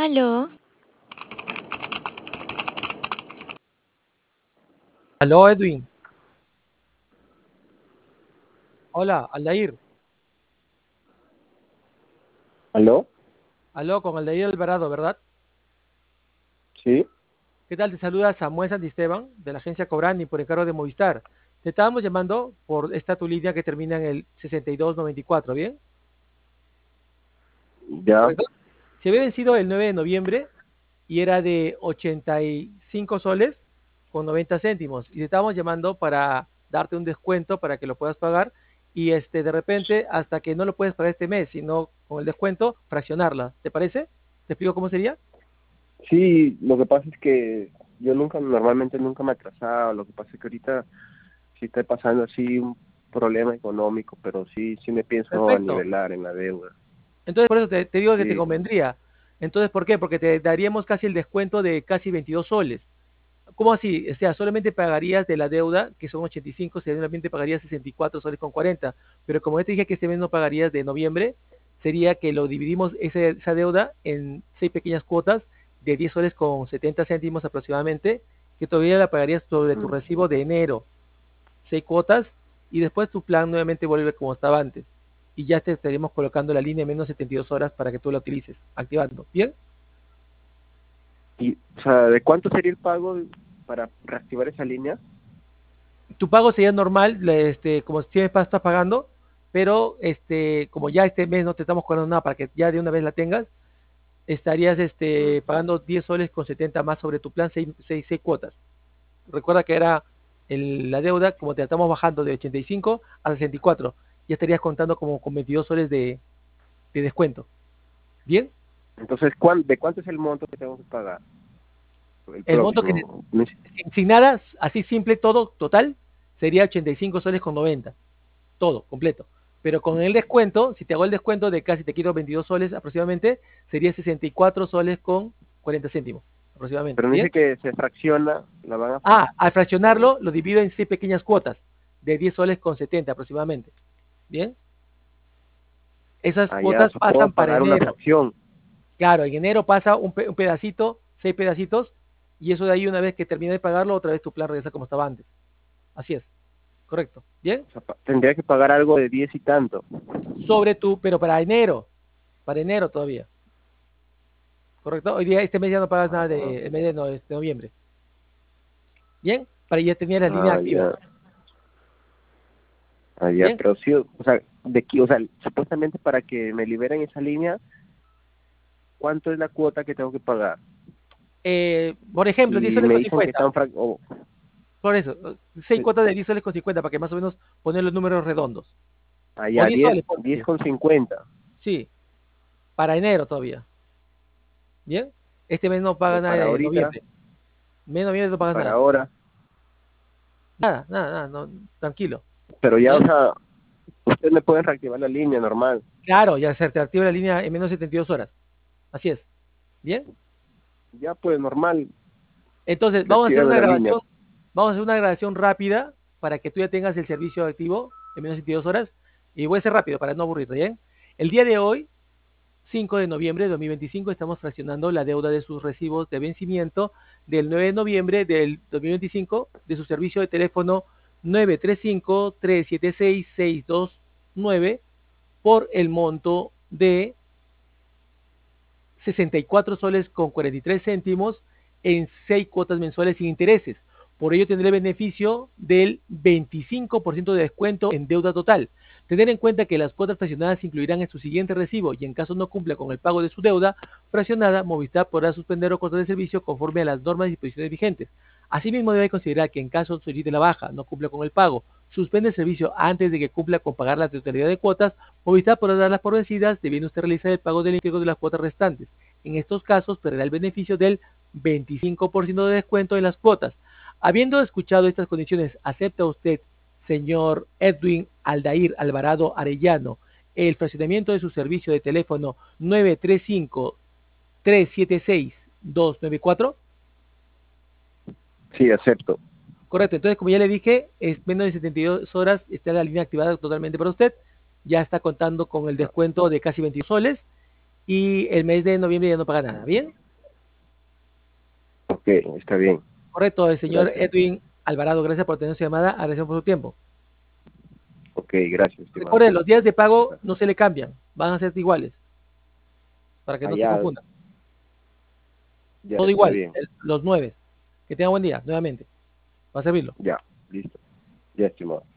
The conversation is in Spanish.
Aló, Aló, Edwin. Hola, Aldair. ¿Aló? Aló, con Aldair Alvarado, ¿verdad? Sí, ¿Qué tal? Te saluda Samuel Santisteban, de la agencia Cobrani, por encargo de Movistar. Te estábamos llamando por esta tu línea que termina en el 6294, ¿bien? ya, ¿Correcto? Se había vencido el 9 de noviembre y era de 85 soles con 90 céntimos. Y te estábamos llamando para darte un descuento para que lo puedas pagar y de repente, hasta que no lo puedes pagar este mes, sino con el descuento, fraccionarla. ¿Te parece? ¿Te explico cómo sería? sí, lo que pasa es que yo normalmente nunca me atrasaba, lo que pasa es que ahorita sí estoy pasando así un problema económico, pero sí me pienso a Perfecto. nivelar en la deuda. Entonces, por eso te digo que te Sí, convendría. Entonces, ¿por qué? Porque te daríamos casi el descuento de casi 22 soles. ¿Cómo así? O sea, solamente pagarías de la deuda, que son 85, solamente pagarías 64 soles con 40. Pero como yo te dije que este mes no pagarías de noviembre, sería que lo dividimos esa deuda en 6 pequeñas cuotas de 10 soles con 70 céntimos aproximadamente, que todavía la pagarías sobre tu mm, recibo de enero. 6 cuotas y después tu plan nuevamente vuelve como estaba antes. Y ya te estaríamos colocando la línea de menos 72 horas para que tú la utilices, activando. ¿Bien? y, o sea, ¿de cuánto sería el pago para reactivar esa línea? Tu pago sería normal, como siempre estás pagando, pero como ya este mes no te estamos cobrando nada para que ya de una vez la tengas, estarías Mm, pagando 10 soles con 70 más sobre tu plan, 6 cuotas. Recuerda que era la deuda, como te la estamos bajando de 85 a 64, ya estarías contando como con 22 soles de descuento. ¿Bien? Entonces, ¿de cuánto es el monto que tengo que pagar el El monto que próximo mes? sin nada, así simple, todo total, sería 85 soles con 90. Todo, completo. Pero con el descuento, si te hago el descuento de casi te quito 22 soles aproximadamente, sería 64 soles con 40 céntimos aproximadamente. Pero me dice ¿Bien? que se fracciona, la van a... Al o- fraccionarlo, lo divido en 6 pequeñas cuotas de 10 soles con 70 aproximadamente. ¿Bien? Esas allá, o cuotas sea, puedo pasan para pagar una enero. fracción. Claro, en enero pasa un pedacito, 6 pedacitos, y eso de ahí una vez que termine de pagarlo, otra vez tu plan regresa como estaba antes. Así es, correcto. ¿Bien? O sea, tendría que pagar algo de 10 y tanto. Pero para enero todavía, ¿correcto? Hoy día, este mes ya no pagas nada Ah, de, el mes de, de noviembre. ¿Bien? Para ya tener la línea activa. ya, ya, ¿Bien? pero sí, o sea, o sea, supuestamente para que me liberen esa línea, ¿cuánto es la cuota que tengo que pagar? Por ejemplo, 10 Y soles me con dicen que 50. están, Por eso, 6 sí, cuotas de 10 soles con 50 para que más o menos poner los números redondos. O allá 10 10 soles, ponte 10 10. con 50, Sí, para enero todavía. ¿Bien? Este mes no pero pagas nada para de ahorita noviembre. Mes de noviembre no y pagas para nada. ahora, Nada, nada, nada, no, tranquilo. pero ya, o ¿Bien? sea, ustedes me pueden reactivar la línea normal, Claro, ya se te activa la línea en menos de 72 horas. Así es. ¿Bien? ya pues normal, Entonces, reactívame la línea. vamos a hacer una grabación rápida para que tú ya tengas el servicio activo en menos de 72 horas. Y voy a ser rápido para no aburrirte, ¿bien? El día de hoy, 5 de noviembre de 2025, estamos fraccionando la deuda de sus recibos de vencimiento del 9 de noviembre del 2025 de su servicio de teléfono 935-376-629 por el monto de 64 soles con 43 céntimos en 6 cuotas mensuales sin intereses. Por ello tendré beneficio del 25% de descuento en deuda total. Tener en cuenta que las cuotas fraccionadas se incluirán en su siguiente recibo y en caso no cumpla con el pago de su deuda fraccionada, Movistar podrá suspender o cortar el servicio conforme a las normas y disposiciones vigentes. Asimismo, debe considerar que en caso solicite la baja, no cumpla con el pago, suspende el servicio antes de que cumpla con pagar la totalidad de cuotas, Movistar podrá darlas por vencidas, debiendo usted realizar el pago del íntegro de las cuotas restantes. En estos casos, perderá el beneficio del 25% de descuento en las cuotas. Habiendo escuchado estas condiciones, ¿acepta usted, señor Edwin Aldair Alvarado Arellano, el fraccionamiento de su servicio de teléfono 935-376-294? Sí, acepto. Correcto, entonces como ya le dije, es menos de 72 horas, está la línea activada totalmente para usted, ya está contando con el descuento de casi 20 soles y el mes de noviembre ya no paga nada. ¿Bien? Ok, está bien. Correcto, el señor Gracias. Edwin Alvarado, gracias por tener su llamada, agradecemos por su tiempo. Ok, gracias, estimado. Recuerde, los días de Muchas pago gracias. no se le cambian, van a ser iguales, para que no se Allá, confunda. ya Todo está igual, bien. los 9. Que tenga buen día, nuevamente. Va a servirlo. Ya, listo. Ya, estimado.